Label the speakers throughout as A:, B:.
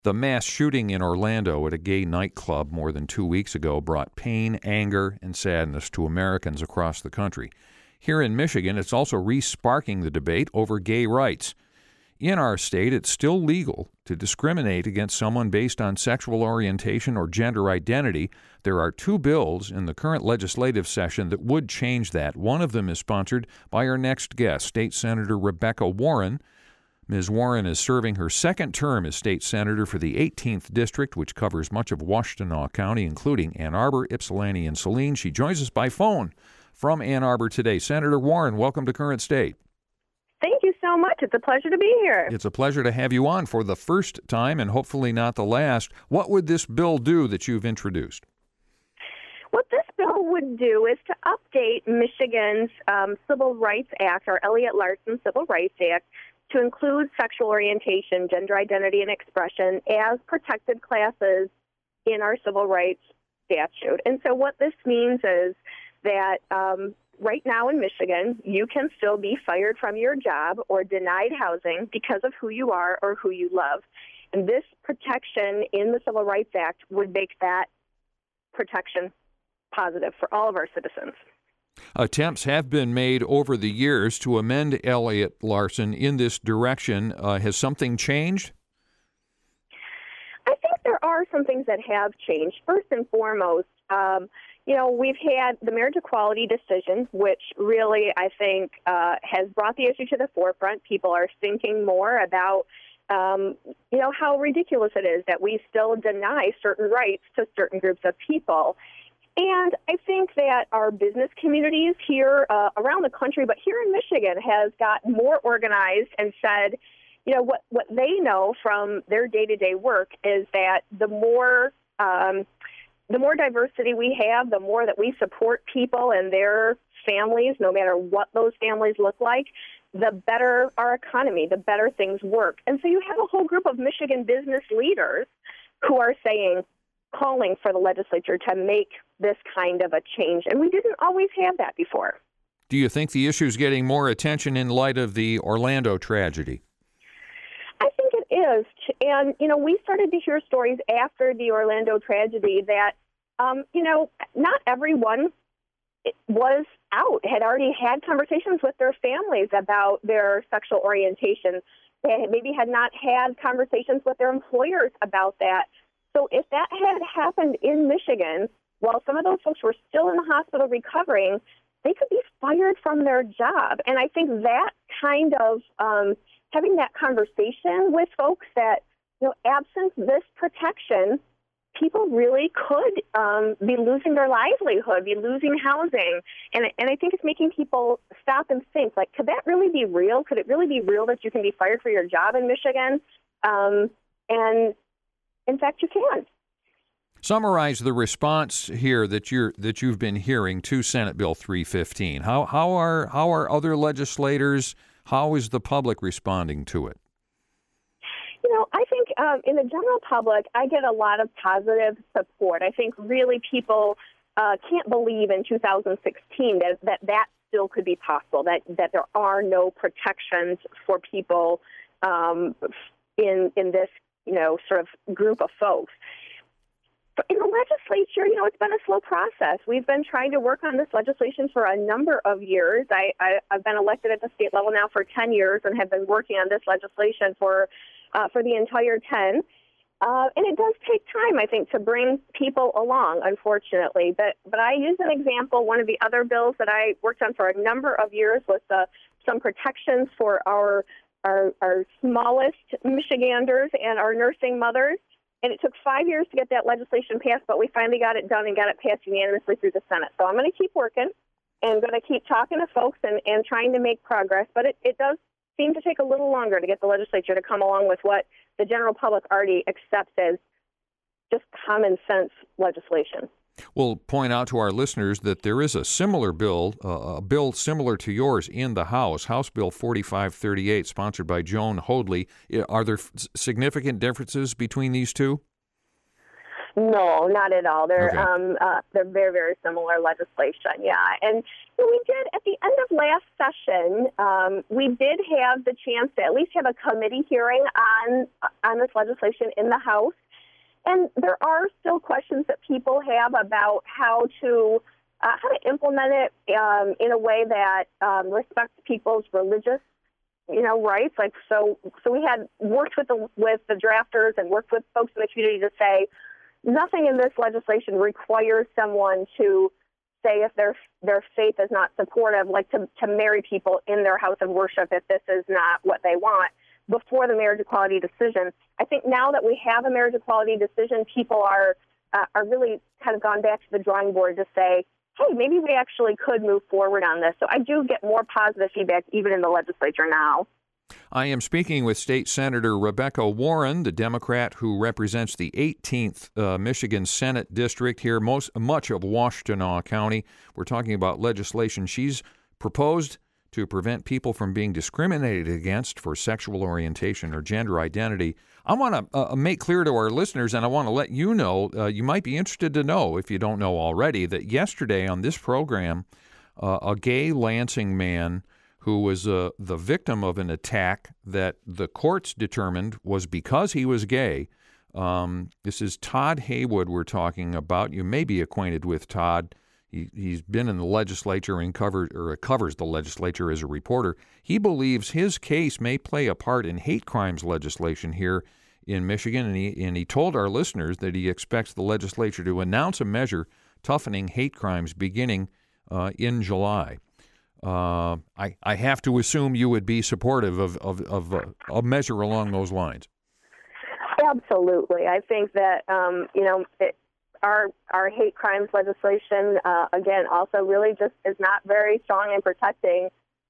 A: The mass shooting in Orlando at a gay nightclub more than 2 weeks ago brought pain, anger, and sadness to Americans across the country. Here in Michigan, it's also re-sparking the debate over gay rights. In our state, it's still legal to discriminate against someone based on sexual orientation or gender identity. There are 2 bills in the current legislative session that would change that. One of them is sponsored by our next guest, State Senator Rebecca Warren. Ms. Warren is serving her second term as state senator for the 18th District, which covers much of Washtenaw County, including Ann Arbor, Ypsilanti, and Saline. She joins us by phone from Ann Arbor today. Senator Warren, welcome to Current State.
B: Thank you so much. It's a pleasure to be here.
A: It's a pleasure to have you on for the first time and hopefully not the last. What would this bill do that you've introduced?
B: What this bill would do is to update Michigan's Civil Rights Act, or Elliott Larson Civil Rights Act, to include sexual orientation, gender identity, and expression as protected classes in our civil rights statute. And so what this means is that right now in Michigan, you can still be fired from your job or denied housing because of who you are or who you love. And this protection in the Civil Rights Act would make that protection positive for all of our citizens.
A: Attempts have been made over the years to amend Elliott Larson in this direction. Has something changed?
B: I think there are some things that have changed. First and foremost, we've had the marriage equality decision, which really, I think, has brought the issue to the forefront. People are thinking more about, how ridiculous it is that we still deny certain rights to certain groups of people. And I think that our business communities here around the country, but here in Michigan, has got more organized and said, what they know from their day-to-day work is that the more diversity we have, the more that we support people and their families, no matter what those families look like, the better our economy, the better things work. And so you have a whole group of Michigan business leaders who are calling for the legislature to make this kind of a change. And we didn't always have that before.
A: Do you think the issue is getting more attention in light of the Orlando tragedy?
B: I think it is. And, we started to hear stories after the Orlando tragedy that, not everyone was out, had already had conversations with their families about their sexual orientation. They maybe had not had conversations with their employers about that. So if that had happened in Michigan, while some of those folks were still in the hospital recovering, they could be fired from their job. And I think that kind of having that conversation with folks that, absent this protection, people really could be losing their livelihood, be losing housing. And I think it's making people stop and think, could that really be real? Could it really be real that you can be fired for your job in Michigan? And in fact, you can.
A: Summarize the response here that you've been hearing to Senate Bill 315. How are other legislators? How is the public responding to it?
B: I think in the general public, I get a lot of positive support. I think really people can't believe in 2016 that still could be possible. That there are no protections for people in this sort of group of folks. But in the legislature, it's been a slow process. We've been trying to work on this legislation for a number of years. I've been elected at the state level now for 10 years and have been working on this legislation for the entire 10. And it does take time, I think, to bring people along, unfortunately. But I use an example. One of the other bills that I worked on for a number of years was some protections for our smallest Michiganders and our nursing mothers. And it took 5 years to get that legislation passed, but we finally got it done and got it passed unanimously through the Senate. So I'm going to keep working and going to keep talking to folks and trying to make progress. But it does seem to take a little longer to get the legislature to come along with what the general public already accepts as just common sense legislation.
A: We'll point out to our listeners that there is a similar bill, a bill similar to yours in the House, House Bill 4538, sponsored by Joan Hoadley. Are there significant differences between these two?
B: No, not at all.
A: Okay.
B: They're very, very similar legislation. Yeah, and we did at the end of last session. We did have the chance to at least have a committee hearing on this legislation in the House, and there are still questions that people have about how to implement it in a way that respects people's religious rights. Like so we had worked with the drafters and worked with folks in the community to say nothing in this legislation requires someone to say if their faith is not supportive, like to marry people in their house of worship if this is not what they want before the marriage equality decision. I think now that we have a marriage equality decision, people are really kind of gone back to the drawing board to say, hey, maybe we actually could move forward on this. So I do get more positive feedback even in the legislature now.
A: I am speaking with State Senator Rebecca Warren, the Democrat who represents the 18th Michigan Senate District here, much of Washtenaw County. We're talking about legislation she's proposed to prevent people from being discriminated against for sexual orientation or gender identity. I want to make clear to our listeners, and I want to let you know, you might be interested to know, if you don't know already, that yesterday on this program, a gay Lansing man who was the victim of an attack that the courts determined was because he was gay. This is Todd Haywood we're talking about. You may be acquainted with Todd. He's been in the legislature and covers the legislature as a reporter. He believes his case may play a part in hate crimes legislation here in Michigan, and he told our listeners that he expects the legislature to announce a measure toughening hate crimes beginning in July. I have to assume you would be supportive of a measure along those lines.
B: Absolutely. I think that, our hate crimes legislation, again, also really just is not very strong in protecting,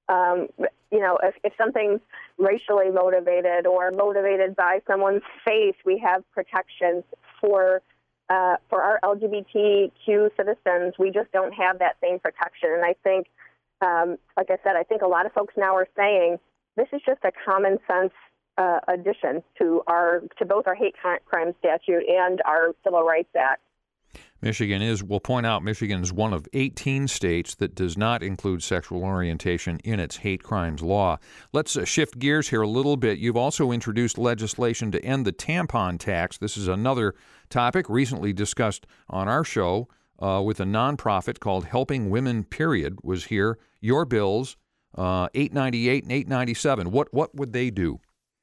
B: if something's racially motivated or motivated by someone's faith, we have protections for our LGBTQ citizens. We just don't have that same protection. And I think, like I said, I think a lot of folks now are saying this is just a common sense addition to both our hate crime statute and our Civil Rights Act.
A: We'll point out, Michigan is one of 18 states that does not include sexual orientation in its hate crimes law. Let's shift gears here a little bit. You've also introduced legislation to end the tampon tax. This is another topic recently discussed on our show with a nonprofit called Helping Women Period was here. Your bills, 898 and 897. What would they do?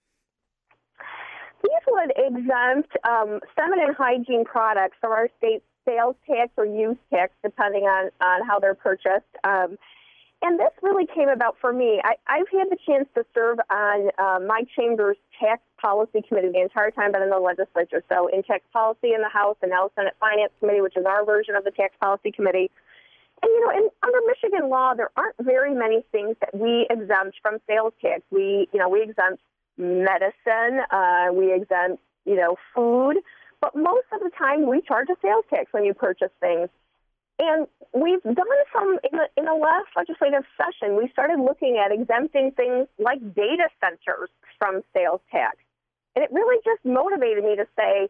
B: These would exempt feminine hygiene products from our state sales tax or use tax, depending on how they're purchased. And this really came about for me. I've had the chance to serve on my chamber's tax policy committee the entire time I've been in the legislature. So in tax policy in the House and now Senate Finance Committee, which is our version of the tax policy committee. And under Michigan law, there aren't very many things that we exempt from sales tax. We exempt medicine, we exempt, food, but most of the time we charge a sales tax when you purchase things. And we've done some, in the last legislative session, we started looking at exempting things like data centers from sales tax. And it really just motivated me to say,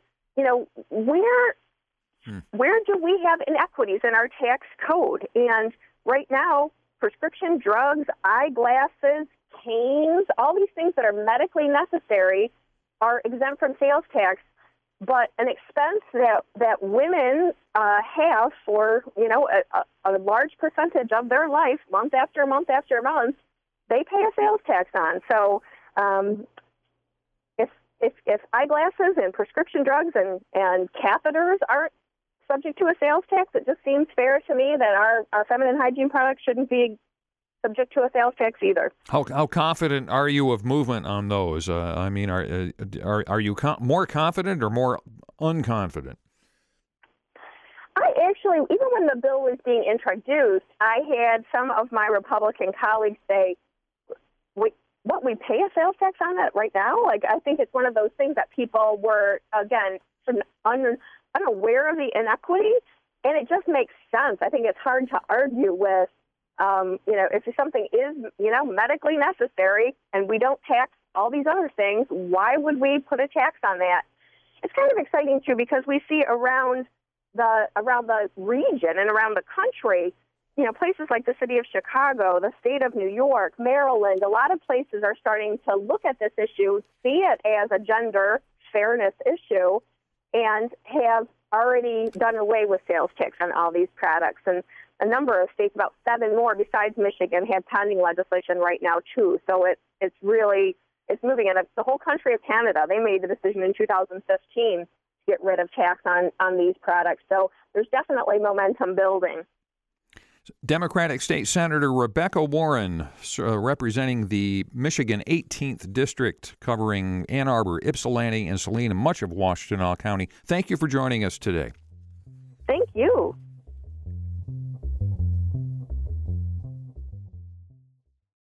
B: where do we have inequities in our tax code? And right now, prescription drugs, eyeglasses, canes, all these things that are medically necessary are exempt from sales tax. But an expense that women have for, a large percentage of their life, month after month after month, they pay a sales tax on. So if eyeglasses and prescription drugs and catheters aren't subject to a sales tax, it just seems fair to me that our feminine hygiene products shouldn't be subject to a sales tax either.
A: How confident are you of movement on those? Are you more confident or more unconfident?
B: I actually, even when the bill was being introduced, I had some of my Republican colleagues say, we pay a sales tax on that right now? Like, I think it's one of those things that people were, again, unaware of the inequity, and it just makes sense. I think it's hard to argue with, if something is, medically necessary and we don't tax all these other things, why would we put a tax on that? it's kind of exciting too because we see around the region and around the country, places like the city of Chicago, the state of New York, Maryland, a lot of places are starting to look at this issue, see it as a gender fairness issue, and have already done away with sales tax on all these products. And a number of states, about 7 more besides Michigan, have pending legislation right now too. So it's moving. And the whole country of Canada, they made the decision in 2015 to get rid of tax on these products. So there's definitely momentum building.
A: Democratic State Senator Rebecca Warren, representing the Michigan 18th District, covering Ann Arbor, Ypsilanti, and Salina, much of Washtenaw County. Thank you for joining us today.